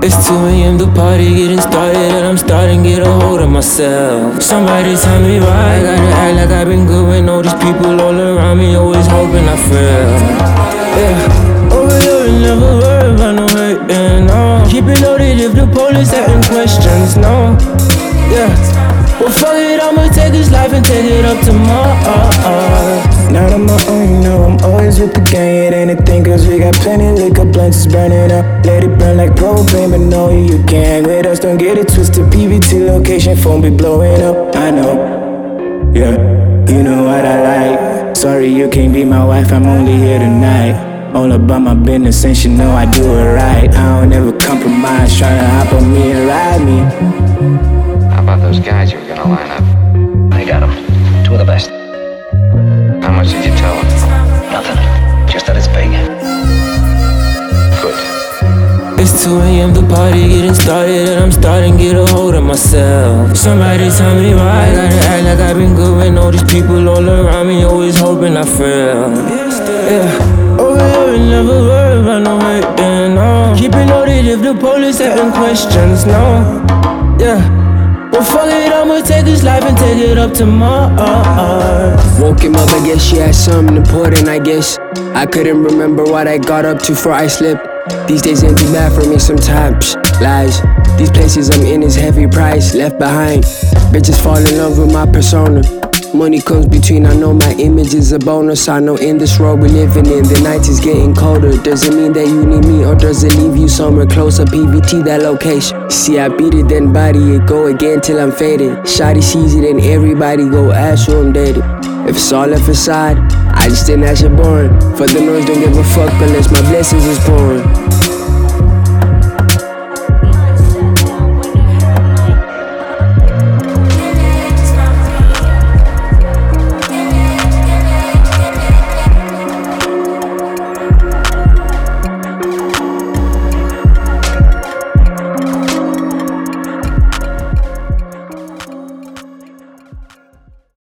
It's 2 a.m. the party getting started and I'm starting to get a hold of myself. Somebody tell me why I gotta act like I've been good when all these people all around me always hoping I fail. Yeah, over here and never worry about no hating, no. Keep it loaded if the police asking questions, no. Yeah, well fuck it, I'ma take this life and take it up to Mars. Not on my own, no, I'm always with the gang. It ain't a thing, cause we got plenty liquor, blunts burning up. Let it burn like propane, but no, you can't with us. Don't get it twisted, PVT location, phone be blowing up. I know, yeah, you know what I like. Sorry you can't be my wife, I'm only here tonight. All about my business and she know I do it right. I don't ever compromise, tryna hop on me and ride me. How about those guys you were gonna line up? I got them, 2 of the best. How much did you tell them? Nothing, just that it's big. Good. It's 2 a.m. the party getting started and I'm starting to get a hold of myself. Somebody tell me why I gotta act like I've been good when all these people all around me always hoping I fail. Yeah, over here and never worry about no hating, no. Keep it loaded if the police asking questions, no. Yeah, well fuck it, I'ma take this life and take it up to Mars. Woke him up, I guess she had something important, I guess. I couldn't remember what I got up to before I slept. These days ain't too bad for me sometimes. Lies, these places I'm in is heavy price. Left behind, bitches fall in love with my persona. Money comes between, I know my image is a bonus. I know in this world we living in, the night is getting colder. Does it mean that you need me or does it leave you somewhere closer? PVT that location. See I beat it then body it, go again till I'm faded. Shawty sees it and everybody go ask who I'm dated. If it's all a facade, I just didn't ask you boring. For the noise don't give a fuck unless my blessings is pouring.